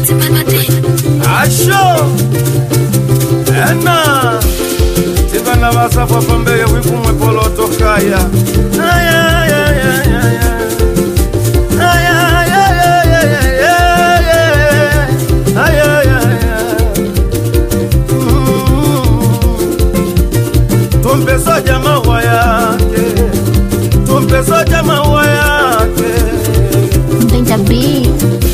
Asho Ena Tivana vasa kwa pambele wikumwe poloto kaya Tumpeso jamaa wa yake Tumpeso jamaa wa yake Benja B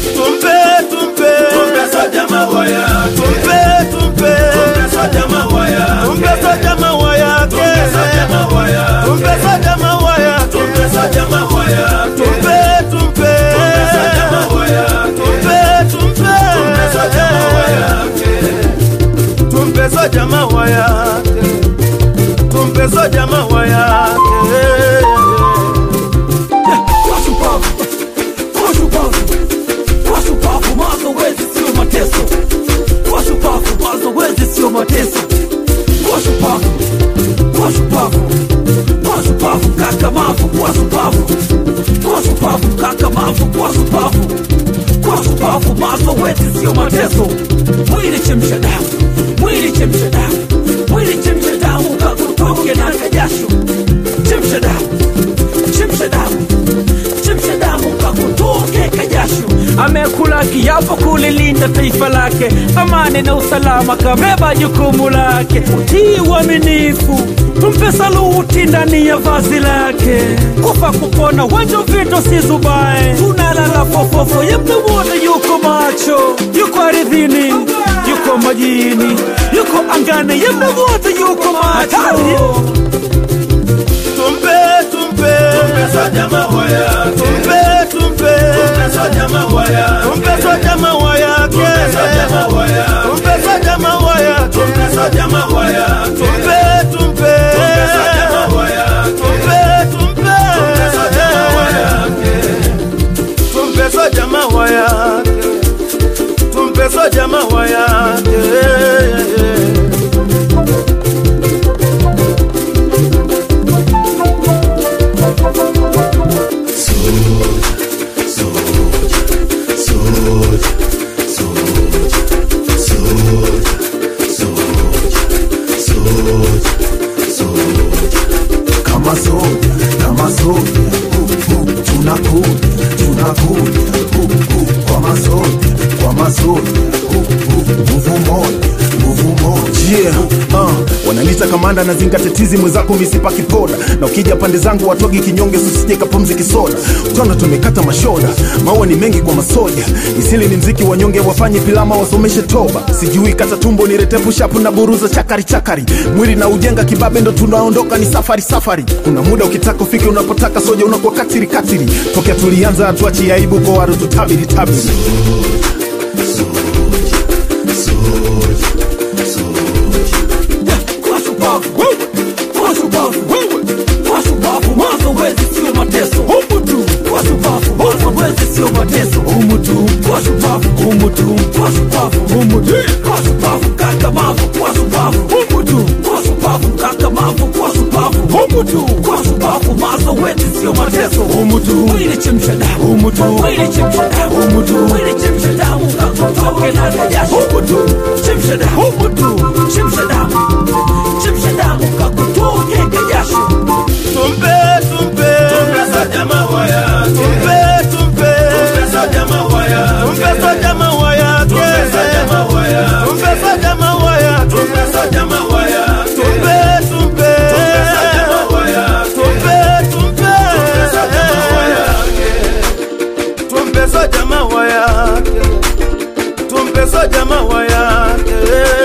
Tumpeso jamaa wa yake Tumpeso jamaa wa yake Tumpeso jamaa wa yake Tumpeso jamaa wa yake Tumpeso jamaa wa yake Tumpeso jamaa wa yake Tumpeso jamaa wa yake Tumpeso jamaa wa yake Tumpeso jamaa wa yake Tumpeso jamaa wa yake Amekula kiapo kulilinda taifa lake, amani na usalama kabeba jukumu lake, utii uaminifu tumpe saluti ndani ya vazi lake, kufa kupona wanjo vito si zubae, tunalala fofofo yembe wote yuko macho, yuko ardhini, yuko majini, yuko angani, yembe wote yuko macho. Tumpeso jamaa wa yake Tumpeso jamaa wa yake Tumpeso jamaa wa yake Tumpeso jamaa wa yake Tumpeso jamaa wa yake Tumpeso jamaa wa yake Tumpeso jamaa wa yake Tumpeso jamaa wa yake Tumpeso jamaa wa yake Tumpeso jamaa wa yake Wananita kamanda na zinga tetizi mwezako misipa kipoda, na ukija pande zangu watogi kinyonge susije kapumzi kisoda, utona tumekata mashoda, maua ni mengi kwa masoja, isili ni mziki wanyonge wafanye pilama wasomeshe toba, sijui kata tumbo ni retepu shapu na buruza chakari chakari, mwili na ujenga kibabe ndo tunaondoka ni safari safari, kuna muda ukitaka ufike unapotaka soja unakuwa katiri katiri, tokea tulianza atuachi aibu kwa watu tutabiri tabiri. Tumpeso jamaa wa yake